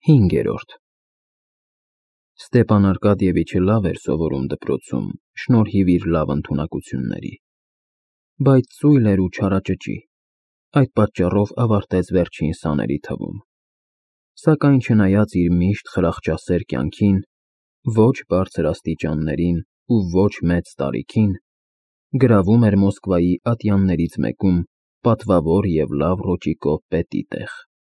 5-րդ Ստեպան Արկադիևիչը լավ էր սովորում դպրոցում, շնորհիվ իր լավ ընդունակությունների, բայց ծույլ էր ու չարաճճի, այդ պատճառով ավարտեց վերջին սաների թվում, սակայն չնայած իր միշտ խրախճասեր կյանքին, ոչ բարձր աստիճաններին ու ոչ մեծ տարիքին, գրավում էր Մոսկվայի ատյաններից մեկում պատվավոր և լավ ռոճիկով պետի տեղ։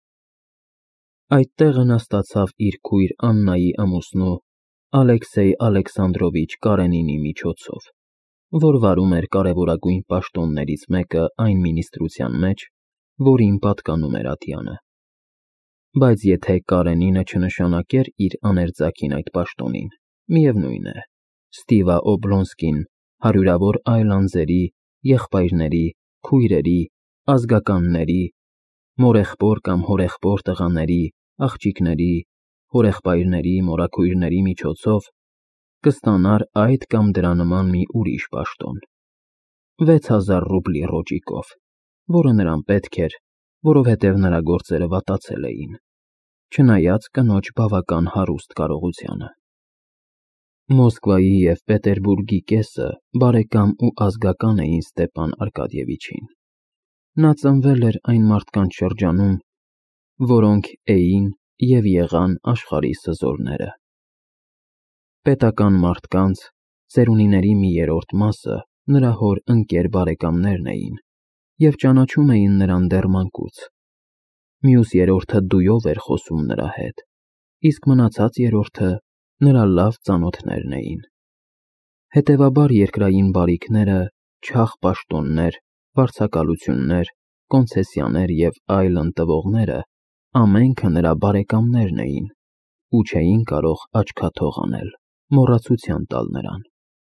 Այդ տեղը նա ստացավ իր քույր Աննայի ամուսնու Ալեքսեյ Ալեքսանդրովիչ Կարենինի միջոցով, որ վարում էր կարևորագույն պաշտոններից մեկը այն մինիստրության մեջ, որին պատկանում էր ատյանը։ Բայց եթե Կարենինը չնշանակեր իր աներձակին այդ պաշտոնին, միևնույն է, Ստիվա Օբլոնսկին հարյուրավոր այլ անձերի, եղբայրների, քույրերի, ազգականների, մորեղբոր կամ հորեղբոր տղաների, աղջիկների, հորեղբայրների, մորաքույրների միջոցով կստանար այդ կամ դրա նման մի ուրիշ պաշտոն, 6000 ռուբլի ռոճիկով, որը նրան պետք էր, որովհետև նրա գործերը վատացել էին, չնայած կնոջ բավական հարուստ կարողությանը։ Մոսկվայի և Պետերբուրգի կեսը բարեկամ ու ազգական էին Ստեպան Արկադիևիչին։ Նա ծնվել էր այն մարդկանց շրջանում, որոնք էին և եղան աշխարհի սզորները։ Պետական մարդկանց, ծերունիների մի երրորդ մասը նրա հոր ընկեր բարեկամներն էին և ճանաչում էին նրան դեռ մանկուց։ Մյուս երրորդը դույով էր խոսում նրա հետ, իսկ մնացած երրորդը նրա լավ ծանոթներն էին։ Հետևաբար երկրային բարիքները, չաղ պաշտոններ, վարձակալություններ, կոնցեսիաներ և այլն տվողները ամենքը նրա բարեկամներն էին ու չէին կարող աչքաթող անել, մոռացության տալ նրան։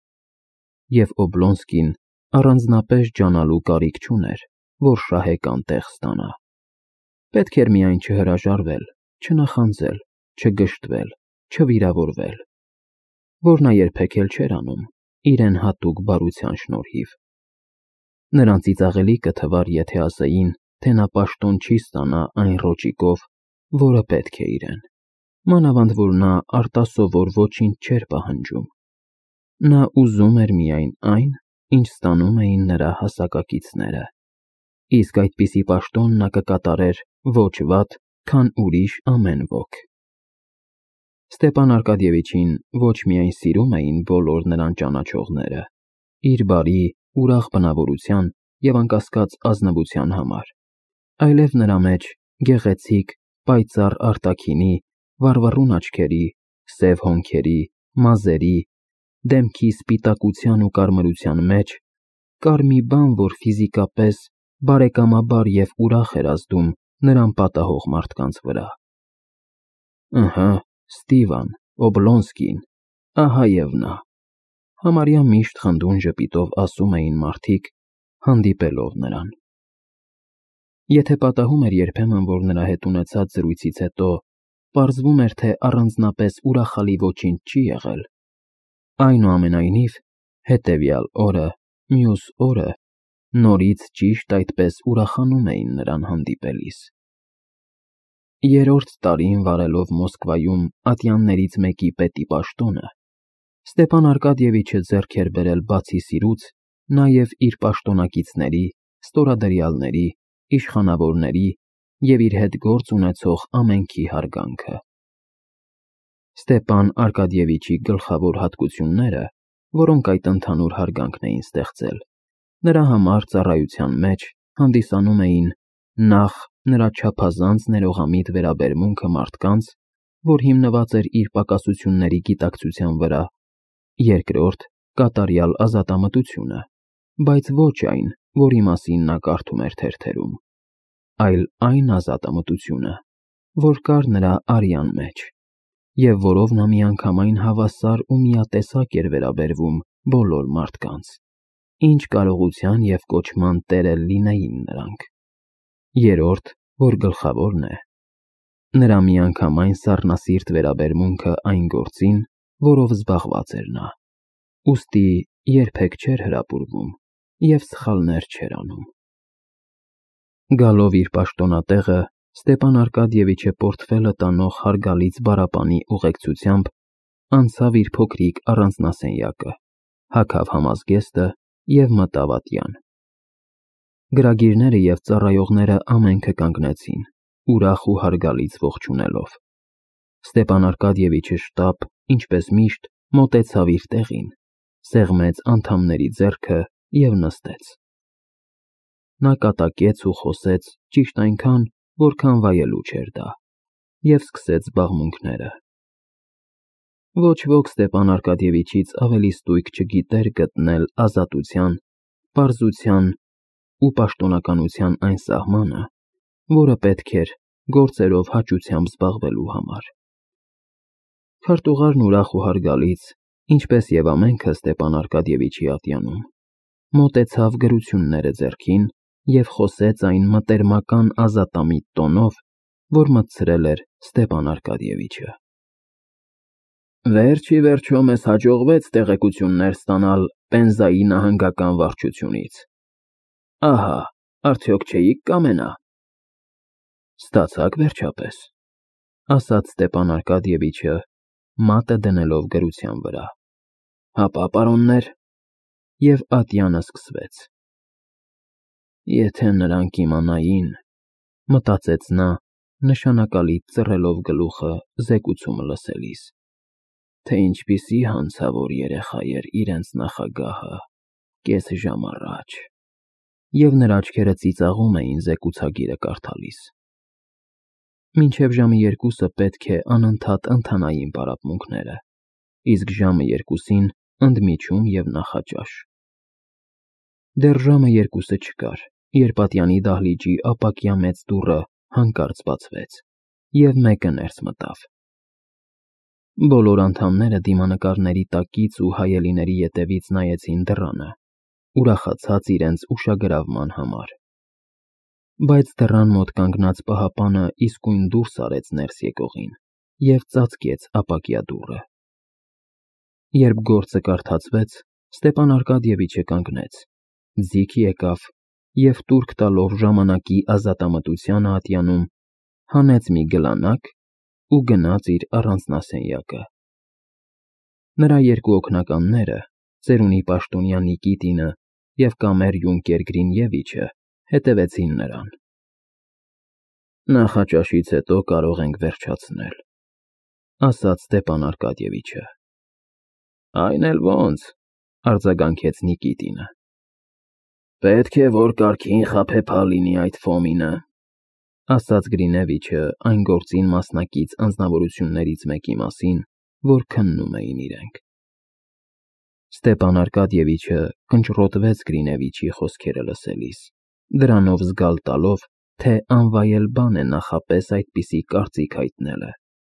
Եվ Օբլոնսկին առանձնապես ջանալու կարիք չուներ, որ շահեկան տեղ ստանա։ Պետք էր միայն չհրաժարվել, չնախանձել, չգժտվել, չվիրավորվել, որ նա երբեք էլ չէր անում, իրեն հատուկ բարության շնորհիվ։ Նրան ծիծաղելի կթվար, եթե ասեին, թե նա պաշտոն չի ստանա այն ռոճիկով, որը պետք է իրեն, մանավանդ որ նա արտասովոր ոչինչ չէր պահանջում։ Նա ուզում էր միայն այն, ինչ ստանում էին նրա հասակակիցները, իսկ այդպիսի պաշտոն նա կկատարեր ոչ վատ, քան ուրիշ ամեն ոք։ Ստեպան Արկադիևիչին ոչ միայն սիրում էին բոլոր նրան ճանաչողները, իր բարի, ուրախ բնավորության և անկասկած ազնվության համար, այլև նրա մեջ գեղեցիկ, պայծառ արտաքինի, վառվռուն աչքերի, սև հոնքերի, մազերի, դեմքի սպիտակության ու կարմրության մեջ կար մի բան, որ ֆիզիկապես, բարեկամաբար և ուրախ էր ազդում նրան պատահող մարդկանց վրա։ Ըհը, Ստիվան, Օբլոնսկին, ահա և նա, համարյա միշտ խնդուն ժպիտով ասում էին մարդիկ, հանդիպելով նրան։ Եթե պատահում էր երբեմն, որ նրա հետ ունեցած զրույցից հետո պարզվում էր, թե առանձնապես ուրախալի ոչինչ չի եղել, այնուամենայնիվ, հետևյալ օրը, մյուս օրը նորից ճիշտ այդպես ուրախանում էին նրան հանդիպելիս։ Երրորդ տարին վարելով Մոսկվայում ատյաններից մեկի պետի պաշտոնը, Ստեպան Արկադիևիչը ձեռք էր բերել բացի սիրուց նաև իր պաշտոնակիցների, ստորադրյալների, իշխանավորների և իր հետ գործ ունեցող ամենքի հարգանքը։ Ստեպան Արկադիևիչի գլխավոր հատկությունները, որոնք այդ ընդհանուր հարգանքն էին ստեղծել, նրա համար ծառայության մեջ հանդիսանում էին նախ նրա չափազանց ներողամիտ վերաբերմունքը մարդկանց, որ հիմնված էր իր պակասությունների գիտակցության վրա, երկրորդ կատարյալ ազատամտությունը, բայց ոչ այն, որի մասին նա կարդում էր թերթերում, այլ այն ազատամտությունը, որ կար նրա արյան մեջ, և որով նա միանգամայն հավասար ու միատեսակ էր վերաբերվում բոլոր մարդկանց, ինչ կարողության և կոչման տեր էլ լինեին նրանք։ Երրորդ, որ գլխավորն է, նրա միանգամայն սառնասիրտ վերաբերմունքը այն գործին, որով զբաղված էր նա, ուստի երբեք չէր հրապուրվում և սխալներ չէր անում։ Գալով իր պաշտոնատեղը, Ստեփան Արկադիևիչը պորտֆելը տանող հարգալից բարապանի ուղեկցությամբ անցավ իր փոքրիկ առանձնասենյակը, հագավ համազգեստը և մտավ ատյան։ Գրագիրները և ծառայողները ամենքը կանգնեցին, ուրախ ու հարգալից ողջունելով։ Ստեփան Արկադիևիչը շտապ, ինչպես միշտ, մոտեցավ իր տեղին, սեղմեց անդամների ձեռքը և նստեց։ Նա կատակեց ու խոսեց ճիշտ այնքան, որքան վայելուչ էր դա, և սկսեց զբաղմունքները։ Ոչ ոք Ստեփան Արկադիևիչից ավելի ստույգ չգիտեր գտնել ազատության, պարզության ու պաշտոնականության այն սահմանը, որը պետք էր գործերով հաճությամբ զբաղվելու համար։ Քարտուղարն ուրախ ու հարգալից, ինչպես և ամենքը Ստեփան Արկադիևիչի ատյանում, մոտեցավ գրությունները ձեռքին և խոսեց այն մտերմական ազատամիտ տոնով, որ մտցրել էր Ստեփան Արկադիևիչը։ Վերջ ի վերջո մեզ հաջողվեց տեղեկություններ ստանալ Պենզայի նահանգական վարչությունից։ Ահա, արդյոք չէիք կամենա։ Ստացաք վերջապես, ասաց Ստեփան Արկադիևիչը, մատը դնելով գրության վրա։ Հապա, պարոններ, և ատյանը սկսվեց։ Եթե նրանք իմանային, մտածեց նա, նշանակալից ծռելով գլուխը զեկուցումը լսելիս, թե ինչպիսի հանցավոր երեխա էր իրենց նախագահը կես ժամ առաջ, և նրա աչքերը ծիծաղում էին զեկուցագիրը կարդալիս։ Մինչև ժամը 2-ը պետք է անընդհատ ընթանային պարապմունքները, իսկ ժամը 2-ին ընդմիջում և նախաճաշ։ Դեռ ժամը 2-ը չկար, երբ ատյանի դահլիճի ապակյա մեծ դուռը հանկարծ բացվեց, և մեկը ներս մտավ։ Բոլոր անդամները դիմանկարների տակից ու հայելիների ետևից նայեցին դռանը, ուրախացած իրենց ուշագրավման համար։ Բայց դռան մոտ կանգնած պահապանը իսկույն դուրս արեց ներս եկողին և ծածկեց ապակյա դուռը։ Երբ գործը կարդացվեց, Ստեփան Արկադիևիչը կանգնեց, ձիգ եկավ և տուրք տալով ժամանակի ազատամտությանը ատյանում, հանեց մի գլանակ ու գնաց իր առանձնասենյակը։ Նրա երկու օգնականները, ծերունի պաշտոնյա Նիկիտինը և կամեր յունկեր Գրինևիչը, հետևեցին նրան։ Նախաճաշից հետո կարող ենք վերջացնել, ասաց Ստեփան Արկադիևիչը։ Այն էլ ոնց, արձագանքեց Նիկիտինը։ Պետք է, որ կարգին խաբեբա լինի այդ Ֆոմինը, ասաց Գրինևիչը այն գործին մասնակից անձնավորություններից մեկի մասին, որ քննում էին իրենք։ Ստեփան Արկադիևիչը կնճռոտվեց Գրինևիչի խոսքերը լսելիս, դրանով զգալ տալով, թե անվայել բան է նախապես այդպիսի կարծիք հայտնելը,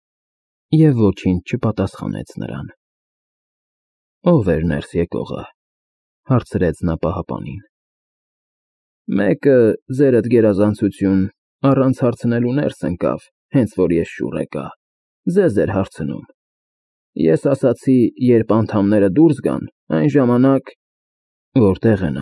և ոչինչ չպատասխանեց նրան։ Ո՞վ էր ներս եկողը, հարցրեց նա պահապանին։ Մեկը, ձերդ գերազանցություն, առանց հարցնելու ներս ընկավ, հենց որ ես շուռ եկա, ձեզ էր հարցնում։ Ես ասացի, երբ անդամները դուրս գան, այն ժամանակ… Որտե՞ղ է նա։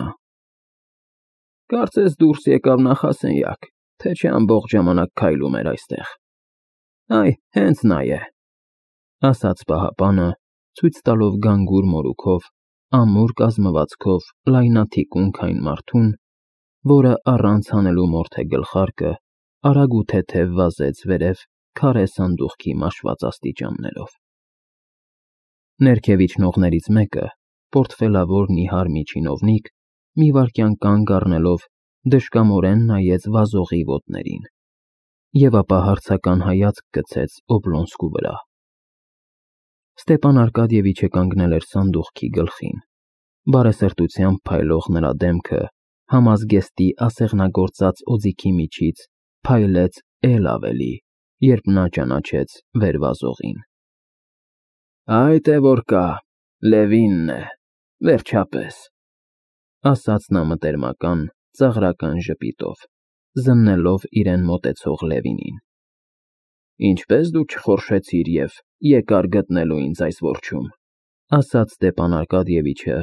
Կարծես դուրս եկավ նախասենյակ, թե չէ ամբողջ ժամանակ քայլում էր այստեղ։ Այ, հենց նա է, ասաց պահապանը, ցույց տալով գանգուր մորուքով, ամուր կազմվածքով լայնաթիկունք այն մարդուն, որը առանց հանելու մորթե գլխարկը արագ ու թեթև վազեց վերև քարե սանդուղքի մաշված աստիճաններով։ Ներքև իջնողներից մեկը, պորտֆելավոր նիհար մի չինովնիկ, մի վայրկյան կանգ առնելով դժկամորեն նայեց վազողի ոտներին և ապա հարցական հայացք գցեց Օբլոնսկու վրա։ Ստեփան Արկադիևիչը կանգնել էր սանդուղքի գլխին, բարեսրտությամբ փայլող նրա դեմքը համազգեստի ասեղնագործած օձիքի միջից փայլեց էլ ավելի, երբ նա ճանաչեց վեր վազողին։ Այդ է որ կա, Լևինն է, վերջապես, ասաց նա մտերմական, ծաղրական ժպիտով, զննելով իրեն մոտեցող Լևինին։ Ինչպես դու չխորշեցիր և եկար գտնելու ինձ այս որջում, ասաց Ստեփան Արկադիևիչը,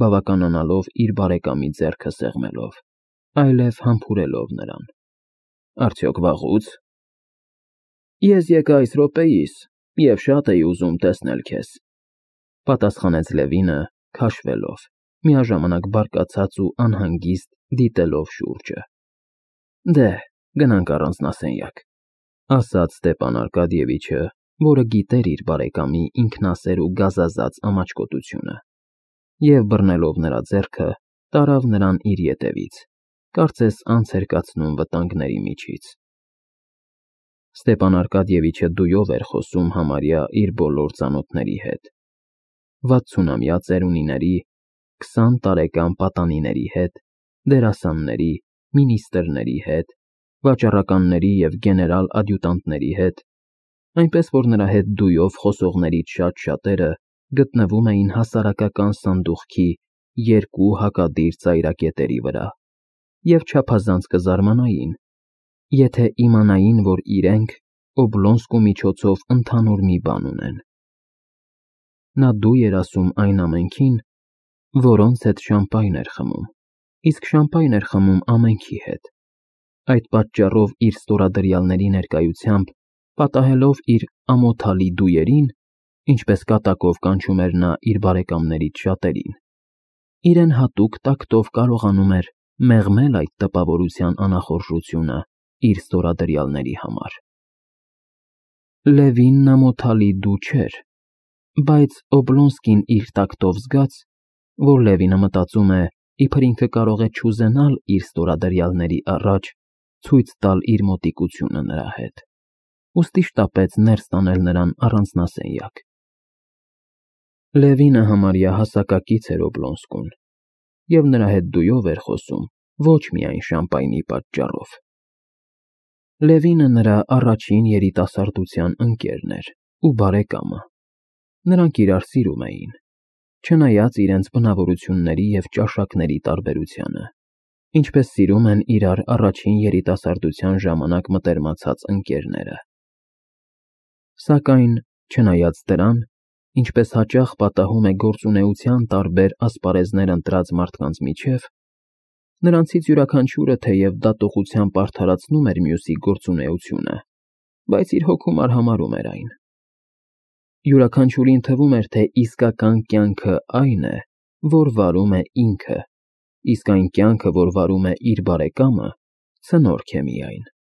չբավականանալով իր բարեկամի ձեռքը սեղմելով, այլև համբուրելով նրան։ Արդյոք վաղուց։ Ես եկա այս րոպեիս և շատ էի ուզում տեսնել քեզ, պատասխանեց Լևինը, քաշվելով, միաժամանակ բարկացած ու անհանգիստ դիտելով շուրջը։ Դե, գնանք առանձնասենյակ, ասաց Ստեփան Արկադիևիչը, որը գիտեր իր բարեկամի ինքնասեր ու գազազած ամաչկոտությունը, և բռնելով նրա ձեռքը, տարավ նրան իր ետևից, կարծես անց էր կացնում վտանգների միջից։ Ստեփան Արկադիևիչը դույով էր խոսում համարյա իր բոլոր ծանոթների հետ, 60-ամյա ծերունիների, 20 տարեկան պատանիների հետ, դերասանների, մինիստրների հետ, վաճառականների և գեներալ-ադյուտանտների հետ, այնպես որ նրա հետ դույով խոսողներից շատ-շատերը գտնվում էին հասարակական սանդուղքի երկու հակադիր ծայրակետերի վրա և չափազանց կզարմանային, եթե իմանային, որ իրենք Օբլոնսկու միջոցով ընդհանուր մի բան ունեն։ Նա դույ էր ասում այն ամենքին, որոնց հետ շամպայն էր խմում, իսկ շամպայն էր խմում ամենքի հետ։ Այդ պատճառով իր ստորադրյալների ներկայությամբ, պատահելով իր ամոթալի դույերին, ինչպես կատակով կանչում էր նա իր բարեկամներից շատերին, իրեն հատուկ տակտով կարողանում էր մեղմել այդ տպավորության անախորժությունը իր ստորադրյալների համար։ Լևինն ամոթալի դու չէր, բայց Օբլոնսկին իր տակտով զգաց, որ Լևինը մտածում է, իբր ինքը կարող է չուզենալ իր ստորադրյալների առաջ ցույց տալ իր մոտիկությունը նրա հետ, ուստի շտապեց ներս տանել նրան առանձնասենյակ։ Լևինը համարյա հասակակից էր Օբլոնսկուն, և նրա հետ դույով էր խոսում ոչ միայն շամպայնի պատճառով։ Լևինը նրա առաջին երիտասարդության ընկերն էր ու բարեկամը, նրանք իրար սիրում էին, չնայած իրենց բնավորությունների և ճաշակների տարբերությանը, ինչպես սիրում են իրար առաջին երիտասարդության ժամանակ մտերմացած ընկերները։ Սակայն, չնայած դրան, ինչպես հաճախ պատահում է գործունեության տարբեր ասպարեզներ ընտրած մարդկանց միջև, նրանցից յուրաքանչյուրը թեև դատողությամբ արդարացնում էր մյուսի գործունեությունը, բայց իր հոգում արհամարհում էր այն։ Յուրաքանչյուրին թվում էր, թե իսկական կյանքը այն է, որ վարում է ինքը, իսկ այն կյանքը, որ վարում է իր բարեկամը, ցնորք է միայն։